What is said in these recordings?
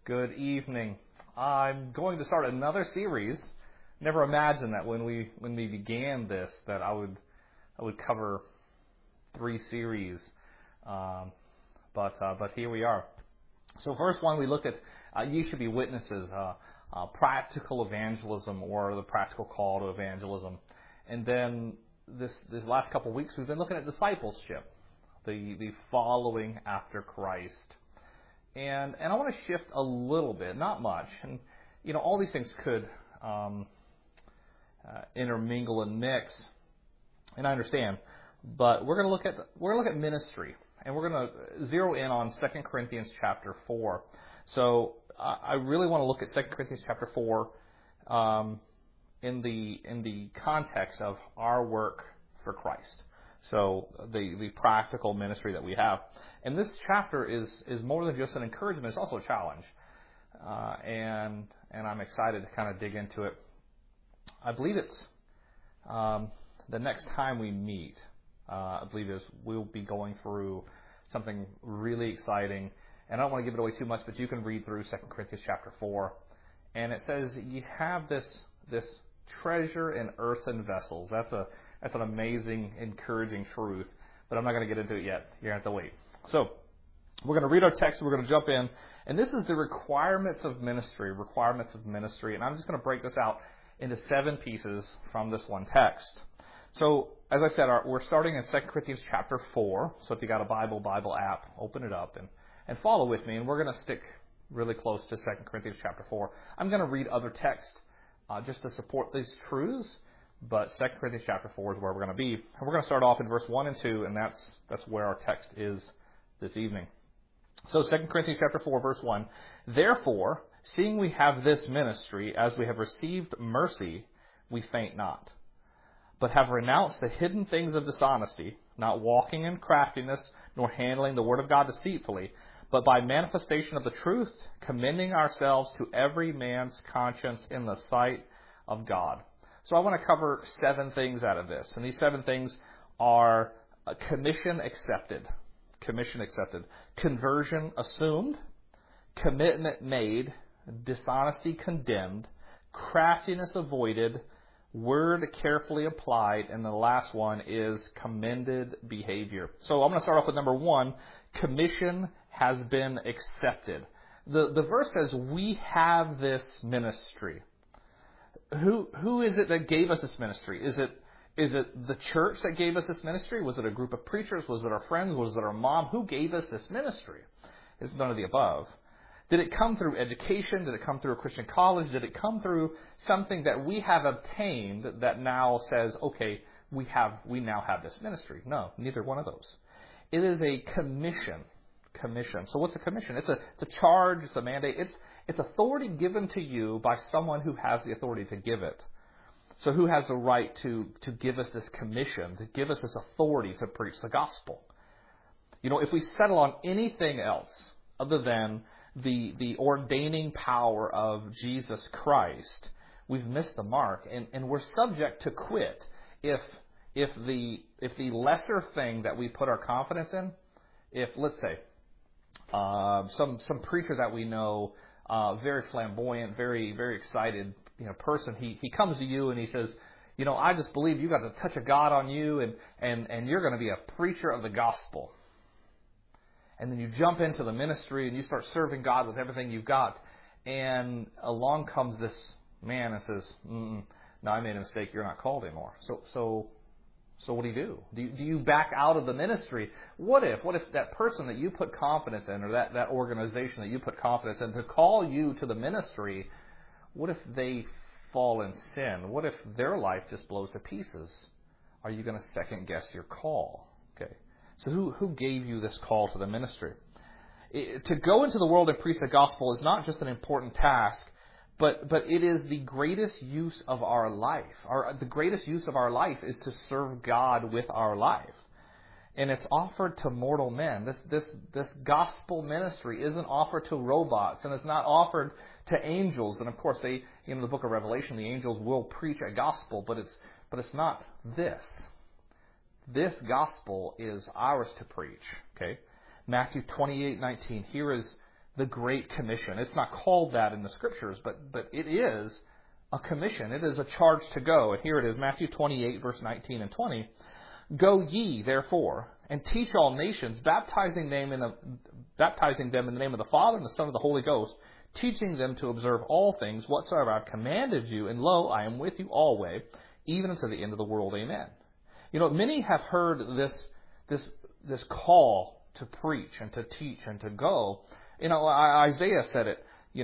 Good evening. I'm going to start another series. Never imagined that when we began this that I would cover 3 series, but here we are. So first one we looked at Ye Should Be Witnesses, practical evangelism, or the practical call to evangelism, and then this last couple of weeks we've been looking at discipleship, the following after Christ. And I want to shift a little bit, not much. And all these things could intermingle and mix, and I understand. But we're going to look at ministry, and we're going to zero in on 2 Corinthians chapter 4. So I really want to look at 2 Corinthians chapter 4 in the context of our work for Christ. So the practical ministry that we have. And this chapter is more than just an encouragement, it's also a challenge. And I'm excited to kind of dig into it. I believe it's the next time we meet, I believe we'll be going through something really exciting. And I don't want to give it away too much, but you can read through 2 Corinthians chapter 4. And it says you have this treasure in earthen vessels. That's an amazing, encouraging truth, but I'm not going to get into it yet. You're going to have to wait. So we're going to read our text. We're going to jump in, and this is the requirements of ministry, and I'm just going to break this out into 7 pieces from this one text. So as I said, we're starting in 2 Corinthians chapter 4, so if you got a Bible app, open it up and follow with me, and we're going to stick really close to 2 Corinthians chapter 4. I'm going to read other text just to support these truths. But 2 Corinthians chapter 4 is where we're going to be. And we're going to start off in verse 1 and 2, and that's where our text is this evening. So 2 Corinthians chapter 4, verse 1, Therefore, seeing we have this ministry, as we have received mercy, we faint not, but have renounced the hidden things of dishonesty, not walking in craftiness, nor handling the word of God deceitfully, but by manifestation of the truth, commending ourselves to every man's conscience in the sight of God. So I want to cover 7 things out of this. And these 7 things are commission accepted, conversion assumed, commitment made, dishonesty condemned, craftiness avoided, word carefully applied, and the last one is commended behavior. So I'm going to start off with number 1, commission has been accepted. The verse says, we have this ministry. Who is it that gave us this ministry? Is it the church that gave us this ministry? Was it a group of preachers? Was it our friends? Was it our mom? Who gave us this ministry? It's none of the above. Did it come through education? Did it come through a Christian college? Did it come through something that we have obtained that now says, okay, we now have this ministry? No, neither one of those. It is a commission. So what's a commission? It's a charge. It's a mandate. It's authority given to you by someone who has the authority to give it. So who has the right to give us this commission, to give us this authority to preach the gospel? If we settle on anything else other than the ordaining power of Jesus Christ, we've missed the mark, and we're subject to quit if the lesser thing that we put our confidence in, if, let's say, some preacher that we know, very flamboyant, very, very excited, person. He comes to you and he says, I just believe you got the touch of God on you, and you're going to be a preacher of the gospel. And then you jump into the ministry and you start serving God with everything you've got. And along comes this man and says, no, I made a mistake. You're not called anymore. So what do you do? Do you back out of the ministry? What if that person that you put confidence in, or that organization that you put confidence in to call you to the ministry, what if they fall in sin? What if their life just blows to pieces? Are you going to second guess your call? Okay. So who gave you this call to the ministry? To go into the world and preach the gospel is not just an important task, but it is the greatest use of our life. The greatest use of our life is to serve God with our life. And it's offered to mortal men. This gospel ministry isn't offered to robots, and it's not offered to angels. And of course, in the book of Revelation, the angels will preach a gospel, but it's not this. This gospel is ours to preach. Okay, Matthew 28:19. Here is the Great Commission. It's not called that in the Scriptures, but it is a commission. It is a charge to go. And here it is, Matthew 28, verse 19 and 20. Go ye, therefore, and teach all nations, baptizing them in the name of the Father and the Son and the Holy Ghost, teaching them to observe all things whatsoever I've commanded you. And lo, I am with you always, even unto the end of the world. Amen. Many have heard this call to preach and to teach and to go. Isaiah said it,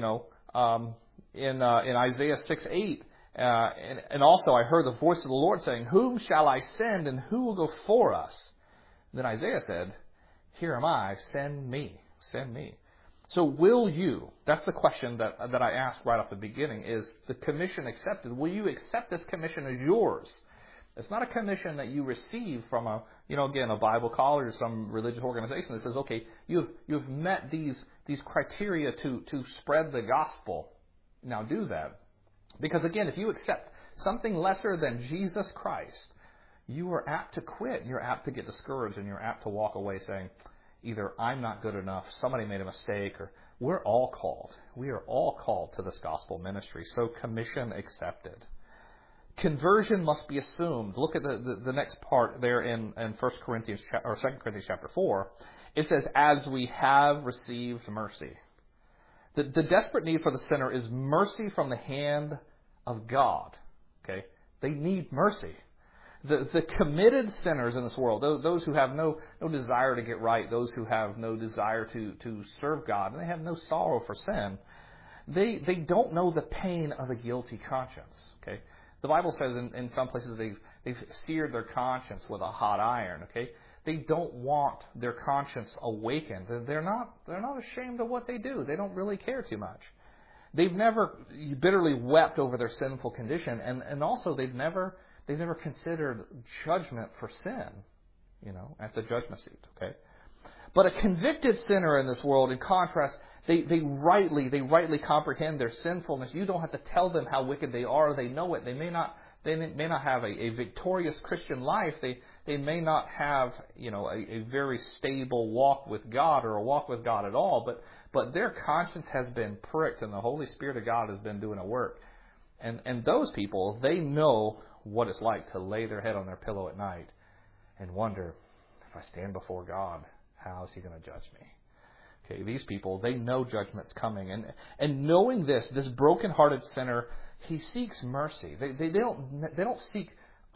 in Isaiah 6:8. And also I heard the voice of the Lord saying, whom shall I send and who will go for us? Then Isaiah said, here am I, send me, send me. So will you, that's the question that I asked right off the beginning, is the commission accepted? Will you accept this commission as yours? It's not a commission that you receive from a Bible college or some religious organization that says, okay, you've met these criteria to spread the gospel. Now do that. Because again, if you accept something lesser than Jesus Christ, you are apt to quit. You're apt to get discouraged, and you're apt to walk away saying, either I'm not good enough, somebody made a mistake, or we're all called. We are all called to this gospel ministry. So commission accepted. Conversion must be assumed. Look at the next part there in 1 Corinthians or 2 Corinthians chapter 4. It says, as we have received mercy. The desperate need for the sinner is mercy from the hand of God. Okay? They need mercy. The committed sinners in this world, those who have no desire to get right, those who have no desire to serve God, and they have no sorrow for sin, they don't know the pain of a guilty conscience. Okay? The Bible says in some places they've seared their conscience with a hot iron. Okay? They don't want their conscience awakened. They're not ashamed of what they do. They don't really care too much. They've never bitterly wept over their sinful condition, and also they've never considered judgment for sin, at the judgment seat. Okay, but a convicted sinner in this world, in contrast, they rightly comprehend their sinfulness. You don't have to tell them how wicked they are. They know it. They may not have a victorious Christian life. They may not have a very stable walk with God or a walk with God at all. But their conscience has been pricked, and the Holy Spirit of God has been doing a work. And those people, they know what it's like to lay their head on their pillow at night and wonder, if I stand before God, how is He going to judge me? Okay, these people, they know judgment's coming, and knowing this broken-hearted sinner, he seeks mercy. They don't seek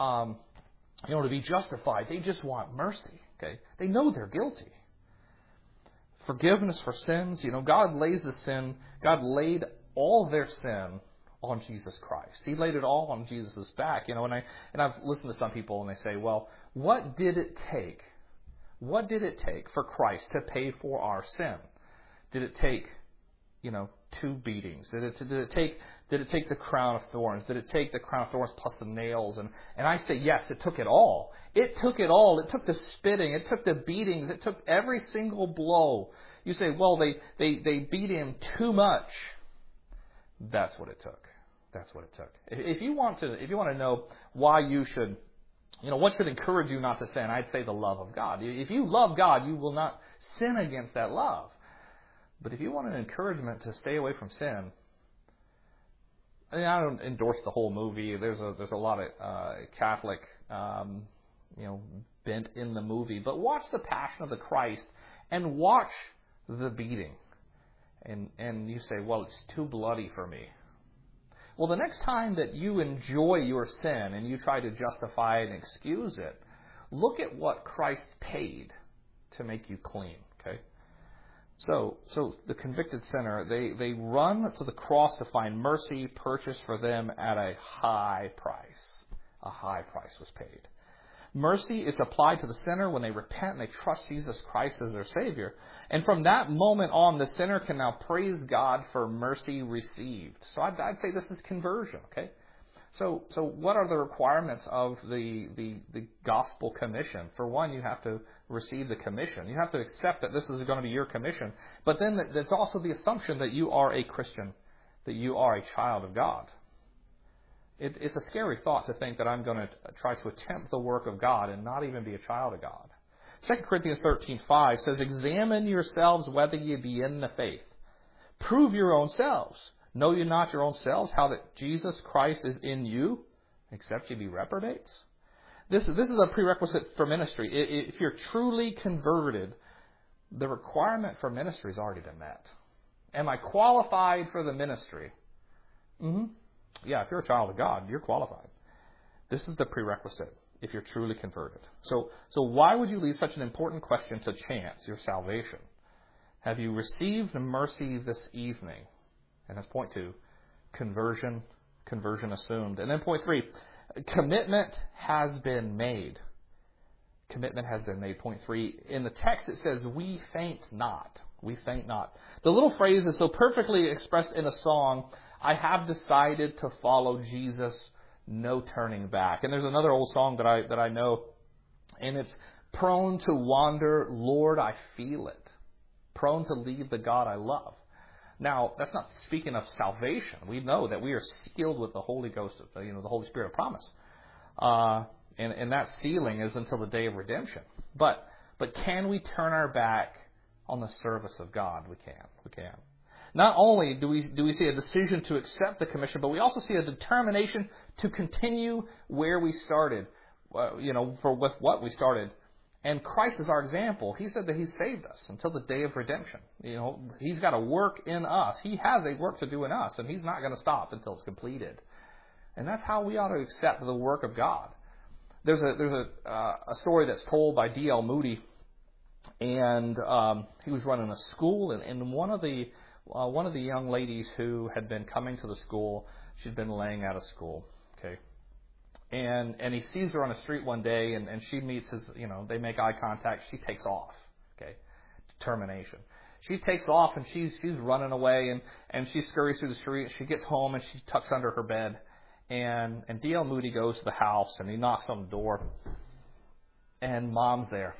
to be justified. They just want mercy. Okay, they know they're guilty. Forgiveness for sins. God laid all their sin on Jesus Christ. He laid it all on Jesus' back. And I've listened to some people and they say, well, what did it take? What did it take for Christ to pay for our sin? Did it take, 2 beatings? Did it take the crown of thorns? Did it take the crown of thorns plus the nails? And I say, yes, it took it all. It took it all. It took the spitting. It took the beatings. It took every single blow. You say, well, they beat him too much. That's what it took. That's what it took. If you want to know why you should, what should encourage you not to sin, I'd say the love of God. If you love God, you will not sin against that love. But if you want an encouragement to stay away from sin, I don't endorse the whole movie. There's a lot of Catholic, bent in the movie. But watch the Passion of the Christ and watch the beating. And you say, well, it's too bloody for me. Well, the next time that you enjoy your sin and you try to justify it and excuse it, look at what Christ paid to make you clean. Okay. So the convicted sinner, they run to the cross to find mercy purchased for them at a high price. A high price was paid. Mercy is applied to the sinner when they repent and they trust Jesus Christ as their Savior. And from that moment on, the sinner can now praise God for mercy received. So I'd say this is conversion, okay? So what are the requirements of the gospel commission? For one, you have to receive the commission. You have to accept that this is going to be your commission. But then there's also the assumption that you are a Christian, that you are a child of God. It's a scary thought to think that I'm going to try to attempt the work of God and not even be a child of God. 2 Corinthians 13:5 says, examine yourselves whether ye be in the faith. Prove your own selves. Know you not your own selves, how that Jesus Christ is in you, except you be reprobates? This is a prerequisite for ministry. If you're truly converted, the requirement for ministry has already been met. Am I qualified for the ministry? Mm-hmm. Yeah, if you're a child of God, you're qualified. This is the prerequisite if you're truly converted. So why would you leave such an important question to chance, your salvation? Have you received mercy this evening? And that's point 2, conversion assumed. And then point 3, commitment has been made. Commitment has been made. Point 3, in the text it says, we faint not. We faint not. The little phrase is so perfectly expressed in a song, I have decided to follow Jesus, no turning back. And there's another old song that I know, and it's prone to wander, Lord, I feel it. Prone to leave the God I love. Now, that's not speaking of salvation. We know that we are sealed with the Holy Ghost, the Holy Spirit of promise. And that sealing is until the day of redemption. But can we turn our back on the service of God? We can. Not only do we see a decision to accept the commission, but we also see a determination to continue where we started, with what we started. And Christ is our example. He said that He saved us until the day of redemption. He's got a work in us. He has a work to do in us, and He's not going to stop until it's completed. And that's how we ought to accept the work of God. There's a story that's told by D.L. Moody, and he was running a school, and one of the young ladies who had been coming to the school, she'd been laying out of school. Okay. And he sees her on the street one day, and she meets his, they make eye contact. She takes off. Okay. Determination. She takes off, and she's running away, and she scurries through the street. She gets home, and she tucks under her bed. And D.L. Moody goes to the house, and he knocks on the door, and Mom's there.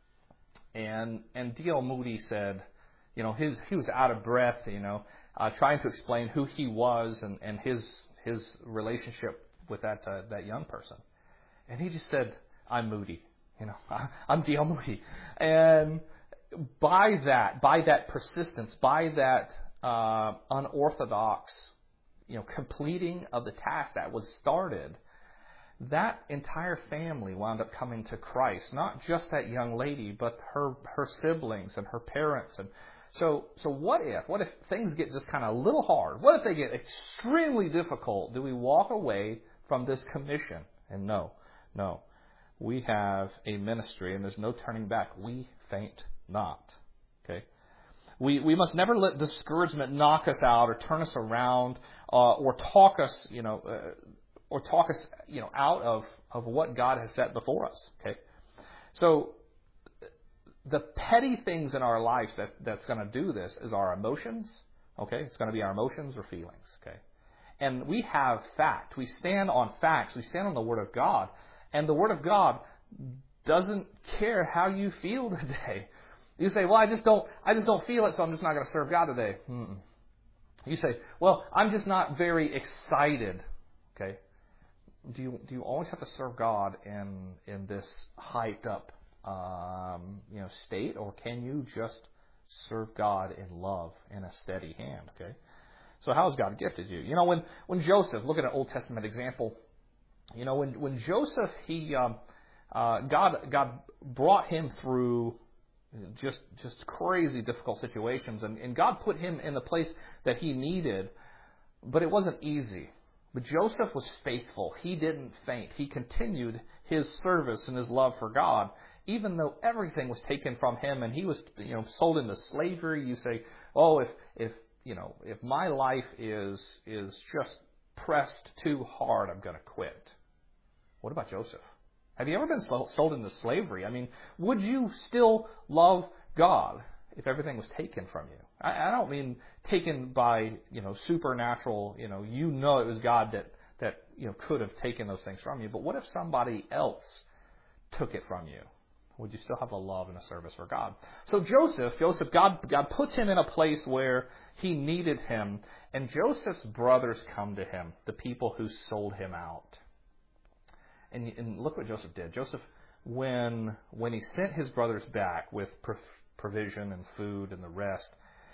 And D.L. Moody said, he was out of breath, trying to explain who he was and his relationship with that young person. And he just said, I'm Moody. I'm D.L. Moody. And by that persistence, by that unorthodox, completing of the task that was started, that entire family wound up coming to Christ. Not just that young lady, but her siblings and her parents. And so what if things get just kind of a little hard? What if they get extremely difficult? Do we walk away from this commission? And no. We have a ministry, and there's no turning back. We faint not. Okay? We must never let discouragement knock us out or turn us around or talk us, out of what God has set before us. Okay, so the petty things in our lives that's going to do this is our emotions. Okay, it's going to be our emotions or feelings. Okay, and we have fact. We stand on facts. We stand on the Word of God, and the Word of God doesn't care how you feel today. You say, well, I just don't feel it, so I'm just not going to serve God today. You say, well, I'm just not very excited. Okay. Do you always have to serve God in this hyped up state, or can you just serve God in love in a steady hand? Okay. So how has God gifted you? When Joseph, look at an Old Testament example. When Joseph, God brought him through just crazy difficult situations, and God put him in the place that he needed, but it wasn't easy. But Joseph was faithful. He didn't faint. He continued his service and his love for God, even though everything was taken from him and he was sold into slavery. You say, oh, if my life is just pressed too hard, I'm going to quit. What about Joseph? Have you ever been sold into slavery? I mean, would you still love God if everything was taken from you? I don't mean taken by, supernatural, it was God that could have taken those things from you. But what if somebody else took it from you? Would you still have a love and a service for God? So Joseph, God puts him in a place where he needed him. And Joseph's brothers come to him, the people who sold him out. And look what Joseph did. Joseph, when he sent his brothers back with provision and food and the rest,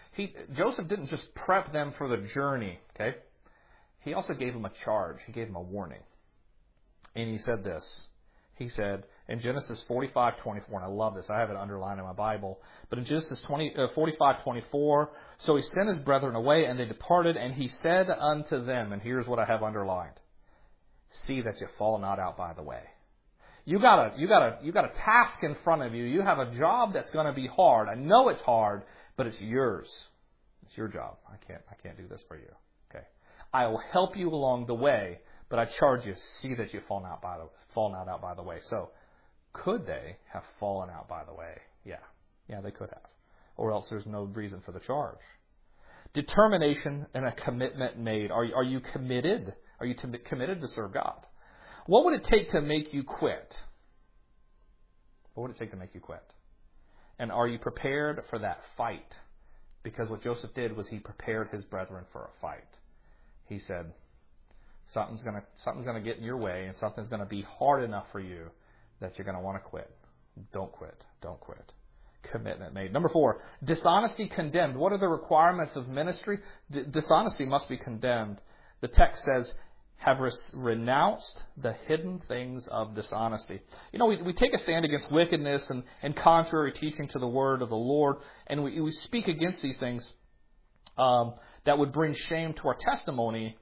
Joseph didn't just prep them for the journey, okay? He also gave them a charge. He gave them a warning. And he said this. He said in Genesis 45:24, and I love this. I have it underlined in my Bible. But in Genesis 45:24, so he sent his brethren away, and they departed, and he said unto them, and here's what I have underlined: see that you fall not out by the way. You got a task in front of you. You have a job that's going to be hard. I know it's hard, but it's yours. It's your job. I can't do this for you. Okay. I will help you along the way, but I charge you, see that you fall not out by the way. So, could they have fallen out by the way? Yeah, they could have. Or else there's no reason for the charge. Determination and a commitment made. Are you committed? Are you committed to serve God? What would it take to make you quit? What would it take to make you quit? And are you prepared for that fight? Because what Joseph did was he prepared his brethren for a fight. He said, something's gonna get in your way, and something's gonna be hard enough for you that you're gonna want to quit. Don't quit. Don't quit. Commitment made. Number 4, dishonesty condemned. What are the requirements of ministry? Dishonesty must be condemned. The text says, have renounced the hidden things of dishonesty. You know, we take a stand against wickedness and contrary teaching to the word of the Lord, and we speak against these things that would bring shame to our testimony,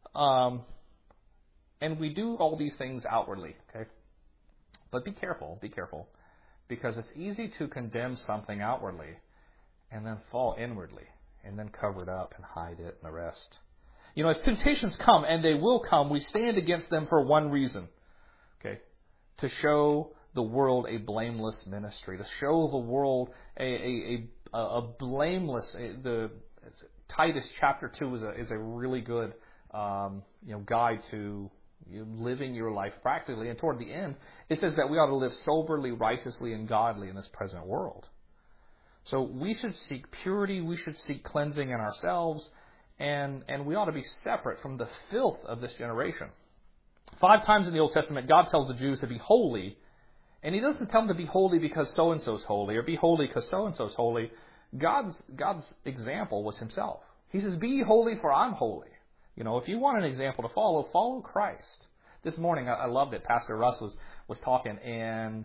and we do all these things outwardly, okay? But be careful, because it's easy to condemn something outwardly and then fall inwardly and then cover it up and hide it and the rest. You know, as temptations come, and they will come, we stand against them for one reason, okay? To show the world a blameless ministry, to show the world a blameless. Titus chapter 2 is a really good guide to living your life practically. And toward the end, it says that we ought to live soberly, righteously, and godly in this present world. So we should seek purity. We should seek cleansing in ourselves. And we ought to be separate from the filth of this generation. 5 times in the Old Testament, God tells the Jews to be holy. And He doesn't tell them to be holy because so-and-so's holy, or be holy because so-and-so's holy. God's example was Himself. He says, be ye holy for I'm holy. You know, if you want an example to follow Christ. This morning, I loved it. Pastor Russ was talking, and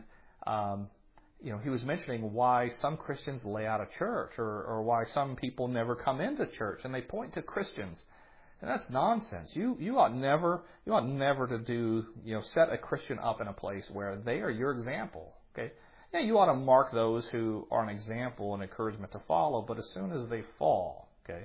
he was mentioning why some Christians lay out of church, or why some people never come into church, and they point to Christians, and that's nonsense. You ought never to do set a Christian up in a place where they are your example. Okay, yeah, you ought to mark those who are an example and encouragement to follow, but as soon as they fall, okay,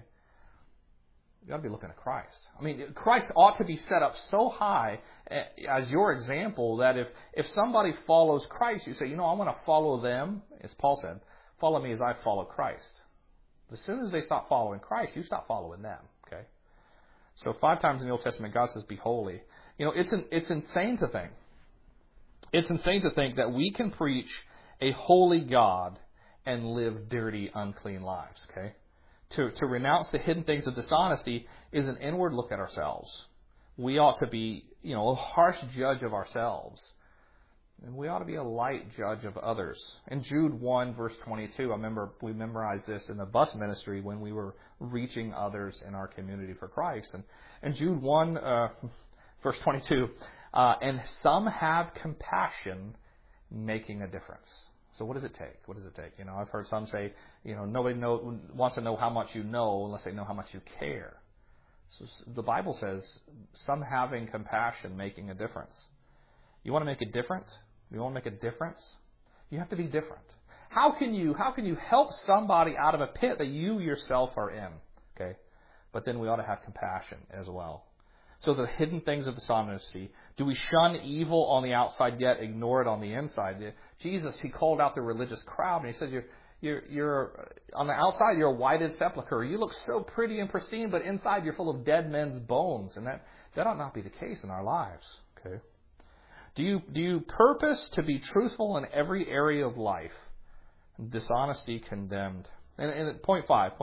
you got to be looking at Christ. I mean, Christ ought to be set up so high as your example that if somebody follows Christ, you say, I want to follow them, as Paul said, follow me as I follow Christ. As soon as they stop following Christ, you stop following them. Okay. So 5 times in the Old Testament, God says, "Be holy." It's insane to think. It's insane to think that we can preach a holy God and live dirty, unclean lives. Okay. To renounce the hidden things of dishonesty is an inward look at ourselves. We ought to be, a harsh judge of ourselves. And we ought to be a light judge of others. In Jude 1, verse 22, I remember we memorized this in the bus ministry when we were reaching others in our community for Christ. And Jude 1, verse 22, and some have compassion, making a difference. So what does it take? What does it take? I've heard some say, nobody wants to know how much you know unless they know how much you care. So the Bible says, some having compassion, making a difference. You want to make a difference? You want to make a difference? You have to be different. How can you help somebody out of a pit that you yourself are in? Okay, but then we ought to have compassion as well. So the hidden things of dishonesty. Do we shun evil on the outside yet ignore it on the inside? Jesus, He called out the religious crowd and He said, you're on the outside, you're a whited sepulcher. You look so pretty and pristine, but inside you're full of dead men's bones. And that ought not be the case in our lives. Okay. Do you purpose to be truthful in every area of life? Dishonesty condemned. And point five,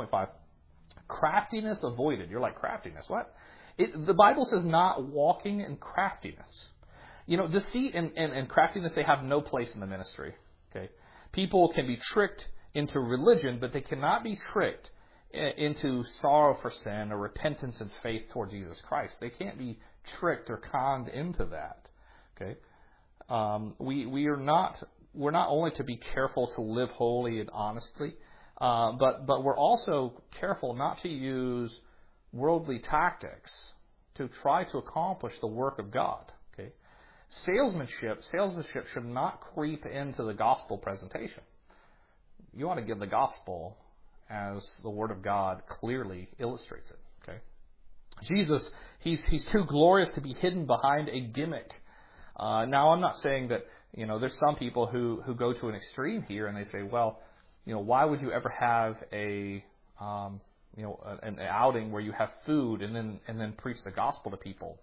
craftiness avoided. You're like, craftiness, what? The Bible says not walking in craftiness. Deceit and craftiness, they have no place in the ministry. Okay, people can be tricked into religion, but they cannot be tricked into sorrow for sin or repentance and faith toward Jesus Christ. They can't be tricked or conned into that. Okay, we're not only to be careful to live holy and honestly, but we're also careful not to use worldly tactics to try to accomplish the work of God. Okay, salesmanship should not creep into the gospel presentation. You want to give the gospel as the Word of God clearly illustrates it. Okay, Jesus, he's too glorious to be hidden behind a gimmick. Now, I'm not saying that, there's some people who go to an extreme here and they say, well, why would you ever have an outing where you have food and then preach the gospel to people?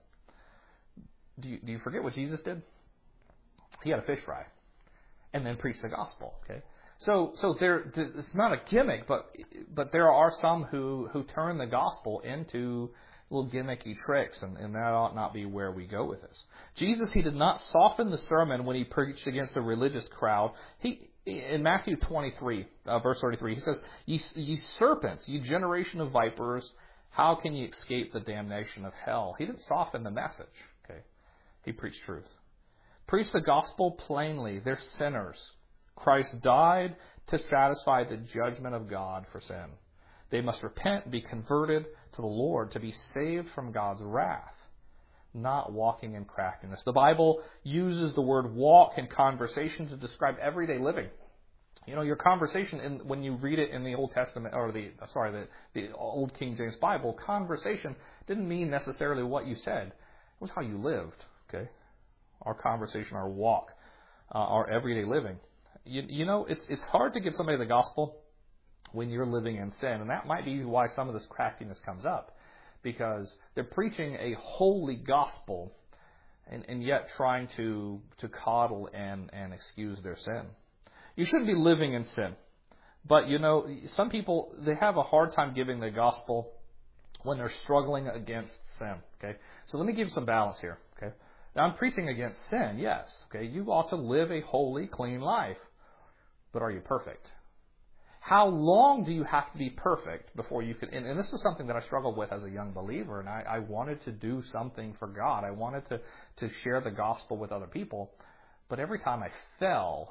Do you forget what Jesus did? He had a fish fry and then preached the gospel. Okay, so it's not a gimmick, but there are some who turn the gospel into little gimmicky tricks, and that ought not be where we go with this. Jesus, he did not soften the sermon when he preached against the religious crowd. In Matthew 23, verse 33, he says, Ye serpents, ye generation of vipers, how can ye escape the damnation of hell? He didn't soften the message. Okay, he preached truth. Preach the gospel plainly. They're sinners. Christ died to satisfy the judgment of God for sin. They must repent, be converted to the Lord to be saved from God's wrath, not walking in craftiness. The Bible uses the word walk in conversation to describe everyday living. Your conversation, when you read it in the Old Testament, or the Old King James Bible, conversation didn't mean necessarily what you said. It was how you lived. Okay, our conversation, our walk, our everyday living. It's hard to give somebody the gospel when you're living in sin. And that might be why some of this craftiness comes up, because they're preaching a holy gospel and yet trying to coddle and excuse their sin. You shouldn't be living in sin. But, some people, they have a hard time giving the gospel when they're struggling against sin. Okay, so let me give some balance here. Okay, now I'm preaching against sin, yes. Okay, you ought to live a holy, clean life. But are you perfect? How long do you have to be perfect before you can? And this is something that I struggled with as a young believer, and I wanted to do something for God. I wanted to share the gospel with other people. But every time I fell,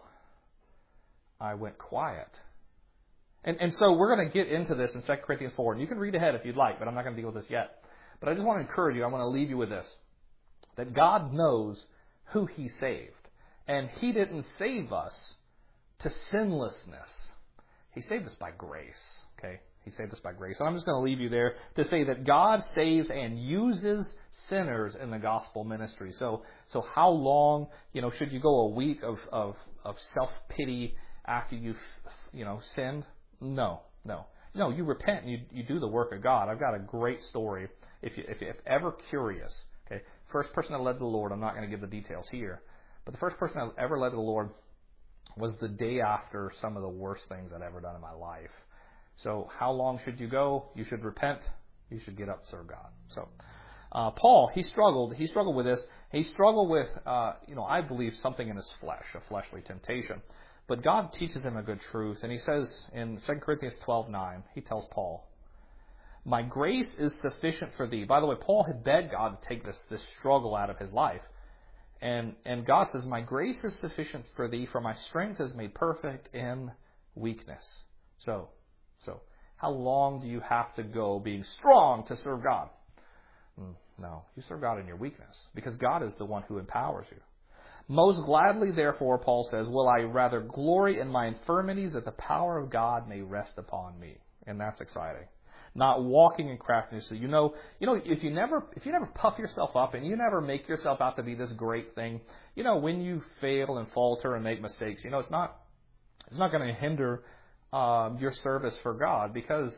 I went quiet. And so we're going to get into this in 2 Corinthians 4. And you can read ahead if you'd like, but I'm not going to deal with this yet. But I just want to encourage you. I want to leave you with this. That God knows who He saved. And He didn't save us to sinlessness. He saved us by grace. Okay? He saved us by grace. And I'm just going to leave you there to say that God saves and uses sinners in the gospel ministry. So how long, should you go a week of self-pity after you've, sinned? No. You repent and you do the work of God. I've got a great story. If you're ever curious, okay, first person that led to the Lord, I'm not going to give the details here, but the first person that ever led to the Lord was the day after some of the worst things I'd ever done in my life. So how long should you go? You should repent. You should get up and serve God. So Paul, he struggled with this. He struggled with, I believe something in his flesh, a fleshly temptation. But God teaches him a good truth. And he says in 2 Corinthians 12:9, he tells Paul, My grace is sufficient for thee. By the way, Paul had begged God to take this struggle out of his life. And God says, My grace is sufficient for thee, for my strength is made perfect in weakness. So how long do you have to go being strong to serve God? No, you serve God in your weakness, because God is the one who empowers you. Most gladly, therefore, Paul says, will I rather glory in my infirmities, that the power of God may rest upon me. And that's exciting. Not walking in craftiness. So if you never puff yourself up and you never make yourself out to be this great thing, when you fail and falter and make mistakes, it's not going to hinder your service for God, because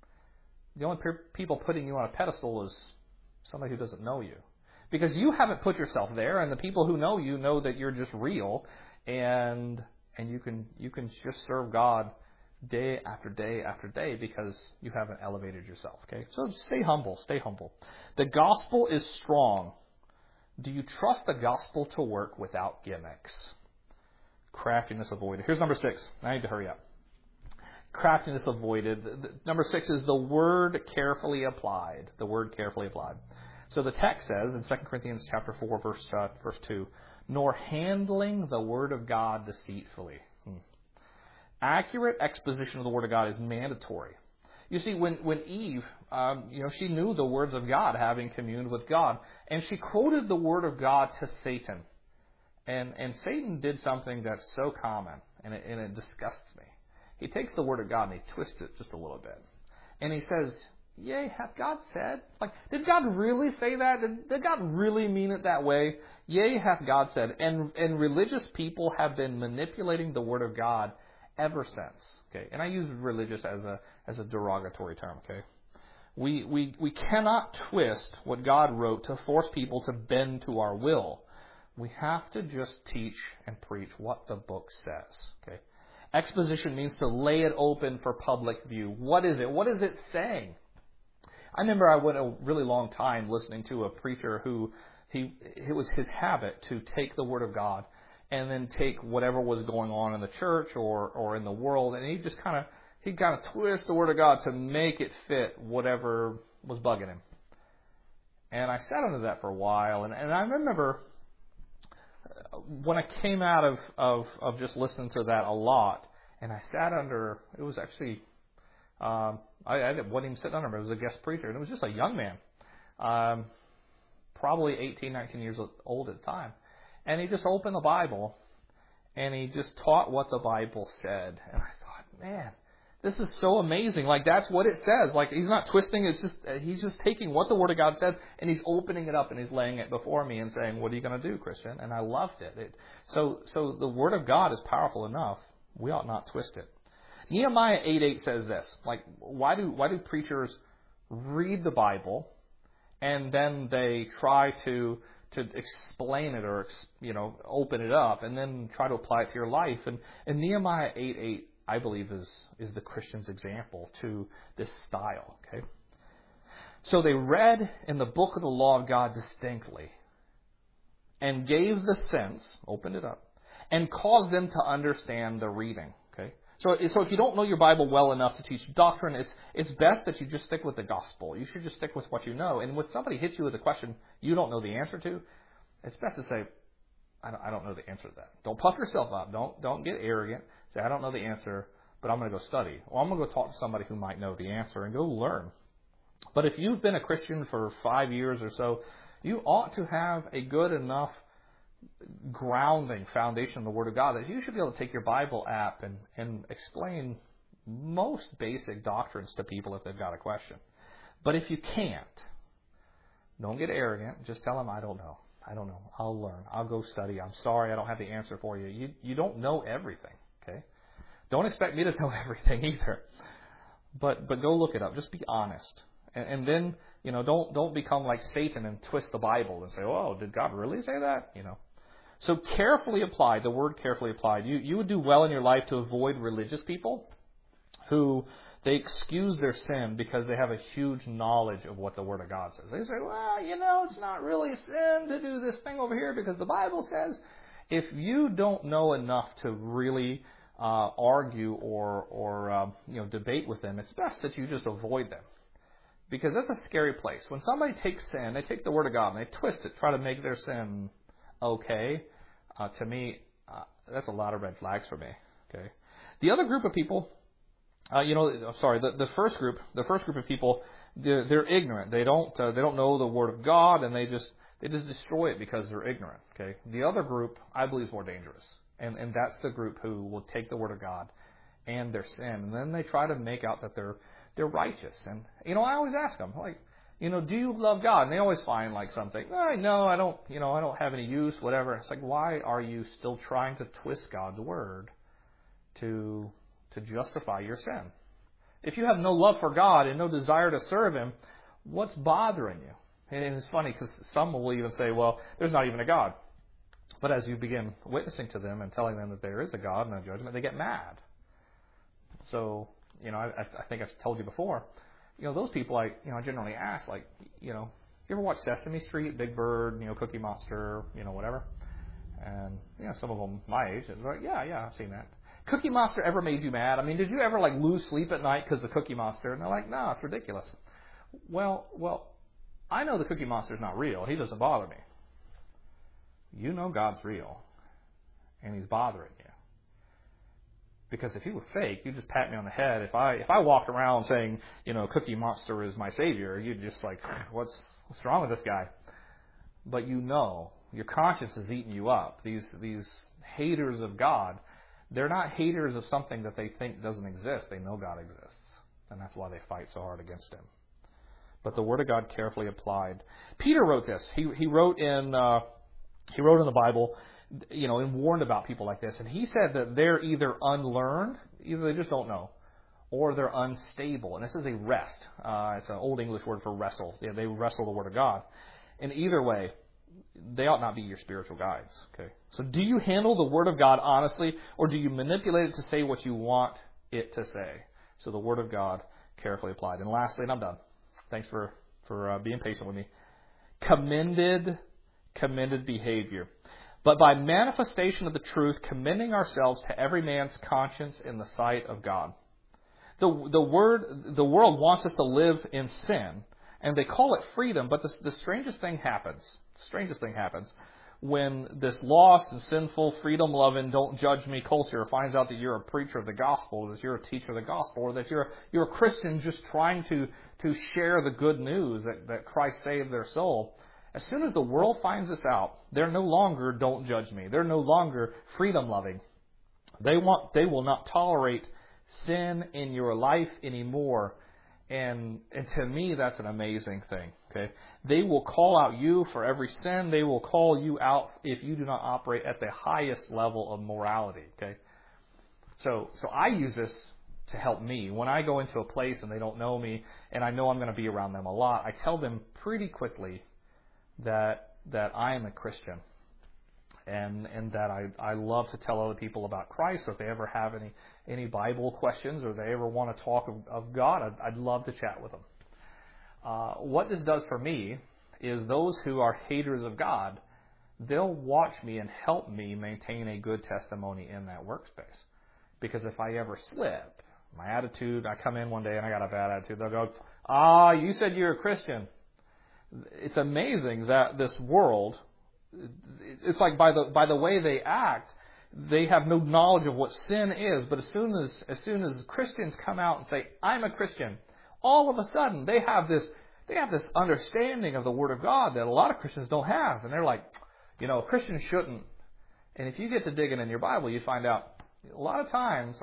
the only people putting you on a pedestal is somebody who doesn't know you. Because you haven't put yourself there, and the people who know you know that you're just real, and you can just serve God day after day after day, because you haven't elevated yourself. Okay, so stay humble. The gospel is strong. Do you trust the gospel to work without gimmicks? Craftiness avoided. Here's number 6. I need to hurry up. craftiness avoided. Number 6 is the word carefully applied. The word carefully applied. So the text says in 2 Corinthians chapter 4, verse 2, nor handling the word of God deceitfully. Accurate exposition of the word of God is mandatory. You see, when Eve, she knew the words of God, having communed with God, and she quoted the word of God to Satan. And Satan did something that's so common, and it disgusts me. He takes the word of God and he twists it just a little bit. And he says, yea, hath God said? Like, did God really say that? Did God really mean it that way? Yea, hath God said. And religious people have been manipulating the word of God ever since. Okay, and I use religious as a derogatory term. Okay, we cannot twist what God wrote to force people to bend to our will. We have to just teach and preach what the book says. Okay, exposition means to lay it open for public view. What is it? What is it saying? I remember I went a really long time listening to a preacher who it was his habit to take the word of God and then take whatever was going on in the church or in the world, and he'd kind of twist the word of God to make it fit whatever was bugging him. And I sat under that for a while, and I remember when I came out of just listening to that a lot, and I sat under, it was actually, I wasn't even sitting under him, it was a guest preacher, and it was just a young man, probably 18, 19 years old at the time. And he just opened the Bible, and he just taught what the Bible said. And I thought, man, this is so amazing. Like, that's what it says. Like, he's not twisting. He's just taking what the Word of God said, and he's opening it up, and he's laying it before me and saying, what are you going to do, Christian? And I loved it. So the Word of God is powerful enough. We ought not twist it. Nehemiah 8:8 says this. Like, why do preachers read the Bible, and then they try to explain it or, open it up and then try to apply it to your life? And Nehemiah 8:8, I believe, is the Christian's example to this style. Okay, so they read in the book of the law of God distinctly and gave the sense, opened it up, and caused them to understand the reading. Okay, so if you don't know your Bible well enough to teach doctrine, it's best that you just stick with the gospel. You should just stick with what you know. And when somebody hits you with a question you don't know the answer to, it's best to say, I don't know the answer to that. Don't puff yourself up. Don't get arrogant. Say, I don't know the answer, but I'm going to go study. Or I'm going to go talk to somebody who might know the answer and go learn. But if you've been a Christian for 5 years or so, you ought to have a good enough grounding foundation of the Word of God that you should be able to take your Bible app and explain most basic doctrines to people if they've got a question. But if you can't, don't get arrogant. Just tell them, I don't know. I'll learn. I'll go study. I'm sorry I don't have the answer for you. You don't know everything, okay? Don't expect me to know everything either. But go look it up. Just be honest. And then, don't become like Satan and twist the Bible and say, oh, did God really say that? So carefully applied, the word carefully applied. You would do well in your life to avoid religious people who they excuse their sin because they have a huge knowledge of what the Word of God says. They say, well, it's not really a sin to do this thing over here because the Bible says. If you don't know enough to really argue or debate with them, it's best that you just avoid them. Because that's a scary place. When somebody takes sin, they take the Word of God and they twist it, try to make their sin okay. To me, that's a lot of red flags for me. Okay. The other group of people, the first group of people, they're ignorant. They don't know the Word of God, and they just destroy it because they're ignorant. Okay. The other group, I believe, is more dangerous, and that's the group who will take the Word of God and their sin, and then they try to make out that they're righteous. And I always ask them, like, do you love God? And they always find like something. No, I don't. I don't have any use. Whatever. It's like, why are you still trying to twist God's Word to justify your sin? If you have no love for God and no desire to serve Him, what's bothering you? And it's funny because some will even say, well, there's not even a God. But as you begin witnessing to them and telling them that there is a God and a judgment, they get mad. So, I think I've told you before, those people, I generally ask, like, you ever watch Sesame Street, Big Bird, Cookie Monster, whatever? And, some of them my age, it's like, yeah, I've seen that. Cookie Monster ever made you mad? I mean, did you ever like lose sleep at night because of Cookie Monster? And they're like, no, it's ridiculous. Well, I know the Cookie Monster's not real. He doesn't bother me. You know God's real, and He's bothering you. Because if He were fake, you'd just pat me on the head. If I walked around saying, Cookie Monster is my savior, you'd just like, what's wrong with this guy? But your conscience is eating you up. These haters of God, they're not haters of something that they think doesn't exist. They know God exists, and that's why they fight so hard against Him. But the Word of God carefully applied. Peter wrote this. He wrote in the Bible, and warned about people like this. And he said that they're either unlearned, either they just don't know, or they're unstable. And this is a rest. It's an Old English word for wrestle. Yeah, they wrestle the Word of God. And either way, they ought not be your spiritual guides. Okay. So do you handle the Word of God honestly, or do you manipulate it to say what you want it to say? So the Word of God carefully applied. And lastly, and I'm done. Thanks for being patient with me. Commended behavior. But by manifestation of the truth, commending ourselves to every man's conscience in the sight of God. The world wants us to live in sin, and they call it freedom, but the strangest thing happens. When this lost and sinful, freedom-loving, don't judge me culture finds out that you're a preacher of the gospel, that you're a teacher of the gospel, or that you're a Christian just trying to share the good news that Christ saved their soul. As soon as the world finds this out, they're no longer don't judge me. They're no longer freedom-loving. They will not tolerate sin in your life anymore. And to me, that's an amazing thing. Okay, they will call out you for every sin. They will call you out if you do not operate at the highest level of morality. Okay, so I use this to help me when I go into a place and they don't know me, and I know I'm going to be around them a lot. I tell them pretty quickly that I am a Christian, and that I love to tell other people about Christ. So if they ever have any Bible questions, or they ever want to talk of God, I'd love to chat with them. What this does for me is those who are haters of God, they'll watch me and help me maintain a good testimony in that workspace. Because if I ever slip, my attitude, I come in one day and I got a bad attitude, they'll go, you said you're a Christian. It's amazing that this world, it's like by the way they act, they have no knowledge of what sin is. But as soon as Christians come out and say, I'm a Christian, all of a sudden they have this understanding of the Word of God that a lot of Christians don't have. And they're like, Christians shouldn't. And if you get to digging in your Bible, you find out a lot of times,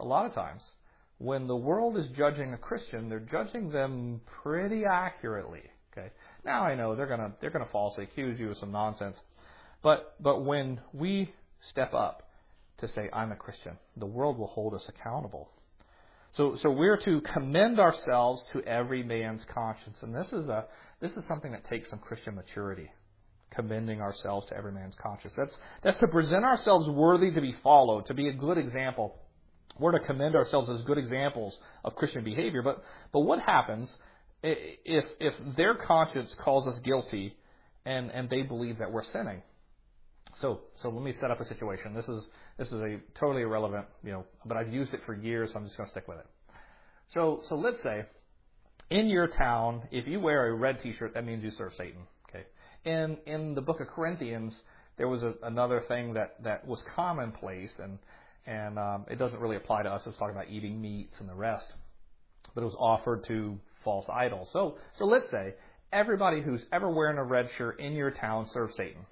when the world is judging a Christian, they're judging them pretty accurately. Okay. Now I know they're gonna falsely accuse you of some nonsense, but when we step up to say I'm a Christian, the world will hold us accountable. So we're to commend ourselves to every man's conscience, and this is something that takes some Christian maturity. Commending ourselves to every man's conscience. That's to present ourselves worthy to be followed, to be a good example. We're to commend ourselves as good examples of Christian behavior. But what happens if their conscience calls us guilty and they believe that we're sinning? So let me set up a situation. This is a totally irrelevant, but I've used it for years, so I'm just going to stick with it. So let's say in your town, if you wear a red T-shirt, that means you serve Satan. Okay. In the book of Corinthians, there was another thing that was commonplace, and it doesn't really apply to us. It was talking about eating meats and the rest, but it was offered to false idols. So let's say everybody who's ever wearing a red shirt in your town serves Satan.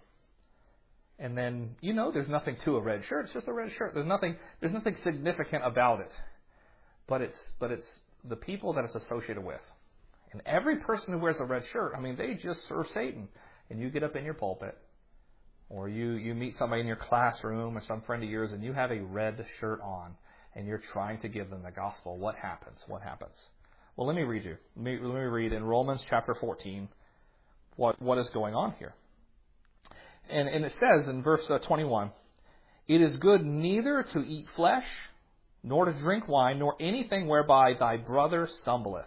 And then, there's nothing to a red shirt. It's just a red shirt. There's nothing significant about it. But it's the people that it's associated with. And every person who wears a red shirt, they just serve Satan. And you get up in your pulpit, or you meet somebody in your classroom or some friend of yours, and you have a red shirt on, and you're trying to give them the gospel. What happens? Well, let me read you. Let me read in Romans chapter 14 what is going on here. And it says in verse 21, it is good neither to eat flesh, nor to drink wine, nor anything whereby thy brother stumbleth,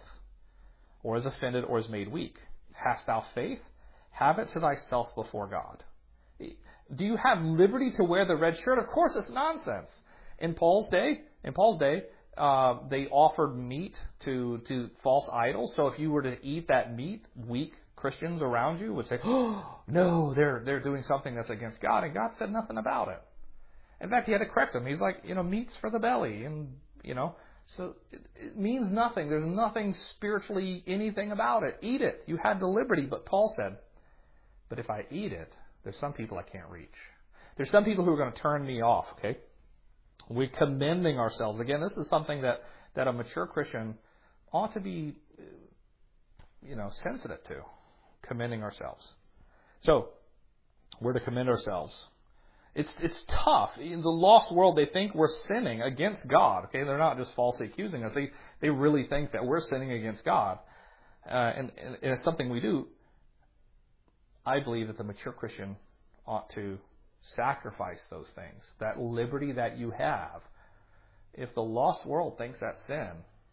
or is offended, or is made weak. Hast thou faith? Have it to thyself before God. Do you have liberty to wear the red shirt? Of course, it's nonsense. In Paul's day, In Paul's day, they offered meat to false idols. So if you were to eat that meat, weak Christians around you would say, "Oh no, they're doing something that's against God," and God said nothing about it. In fact, he had to correct them. He's like, meat's for the belly, and so it means nothing. There's nothing spiritually anything about it. Eat it. You had the liberty, but Paul said, "But if I eat it, there's some people I can't reach. There's some people who are going to turn me off." Okay. We're commending ourselves. Again, this is something that a mature Christian ought to be, sensitive to, commending ourselves. So, we're to commend ourselves. It's tough. In the lost world, they think we're sinning against God. Okay, they're not just falsely accusing us. They really think that we're sinning against God, and it's something we do. I believe that the mature Christian ought to sacrifice those things, that liberty that you have. If the lost world thinks that's sin,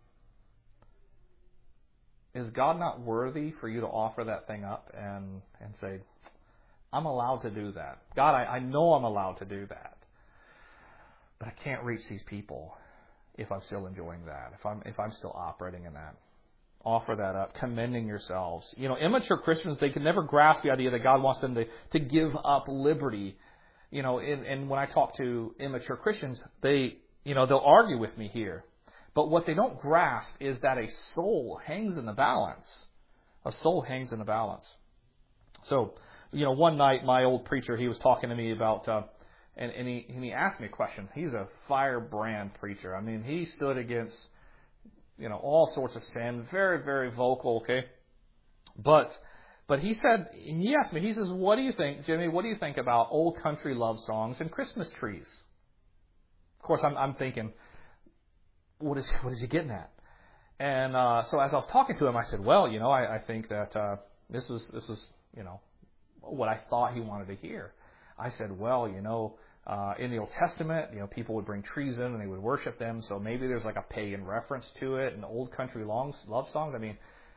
is God not worthy for you to offer that thing up and say, "I'm allowed to do that. God, I know I'm allowed to do that, but I can't reach these people if I'm still enjoying that, if I'm still operating in that." Offer that up, commending yourselves. Immature Christians, they can never grasp the idea that God wants them to give up liberty. And when I talk to immature Christians, they'll argue with me here. But what they don't grasp is that a soul hangs in the balance. A soul hangs in the balance. So, one night my old preacher, he was talking to me about, and he asked me a question. He's a firebrand preacher. I mean, he stood against, all sorts of sin, very, very vocal, okay? But he asked me, he says, "What do you think, Jimmy, what do you think about old country love songs and Christmas trees?" Of course, I'm thinking, what is he getting at? And so as I was talking to him, I said, "Well, I think that this was what I thought he wanted to hear." I said, "Well, in the Old Testament, people would bring trees in and they would worship them, so maybe there's like a pagan reference to it in old country love songs. I mean,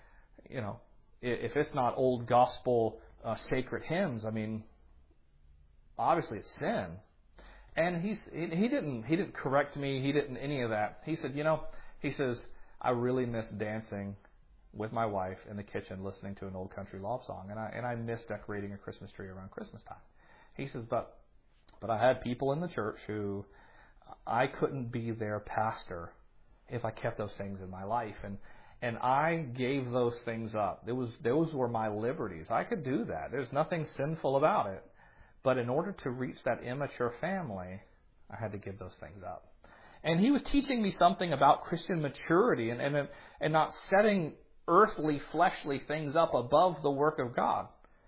if it's not old gospel sacred hymns, I mean, obviously it's sin." And he didn't correct me. He didn't any of that. He said, he says, "I really miss dancing with my wife in the kitchen listening to an old country love song, and I miss decorating a Christmas tree around Christmas time." He says, but I had people in the church who I couldn't be their pastor if I kept those things in my life, and I gave those things up. Those were my liberties. I could do that. There's nothing sinful about it. But in order to reach that immature family, I had to give those things up. And he was teaching me something about Christian maturity and not setting earthly, fleshly things up above the work of God.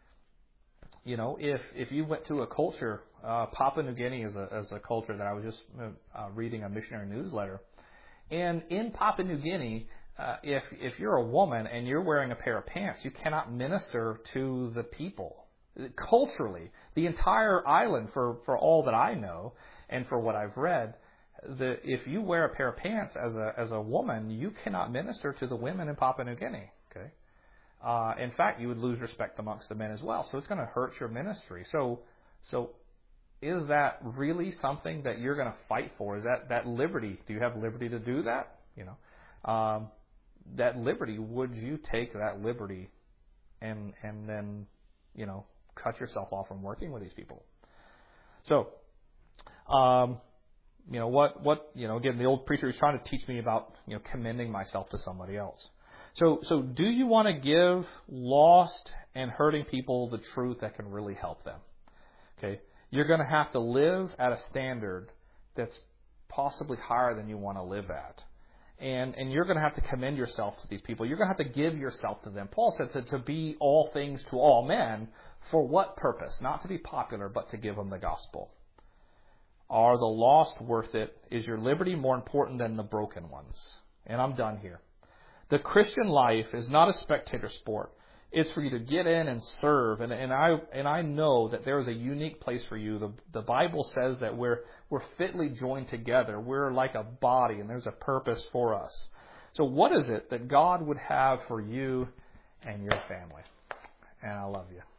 If you went to a culture, Papua New Guinea is a culture that I was just reading a missionary newsletter. And in Papua New Guinea, if you're a woman and you're wearing a pair of pants, you cannot minister to the people. Culturally, the entire island, for all that I know and for what I've read, if you wear a pair of pants as a woman, you cannot minister to the women in Papua New Guinea. Okay, in fact, you would lose respect amongst the men as well. So it's going to hurt your ministry. So is that really something that you're going to fight for? Is that liberty? Do you have liberty to do that? That liberty. Would you take that liberty and then cut yourself off from working with these people? So, again, the old preacher is trying to teach me about, commending myself to somebody else. So do you want to give lost and hurting people the truth that can really help them? Okay. You're going to have to live at a standard that's possibly higher than you want to live at. And you're going to have to commend yourself to these people. You're going to have to give yourself to them. Paul said to be all things to all men. For what purpose? Not to be popular, but to give them the gospel. Are the lost worth it? Is your liberty more important than the broken ones? And I'm done here. The Christian life is not a spectator sport. It's for you to get in and serve. And I know that there is a unique place for you. The Bible says that we're fitly joined together. We're like a body, and there's a purpose for us. So what is it that God would have for you and your family? And I love you.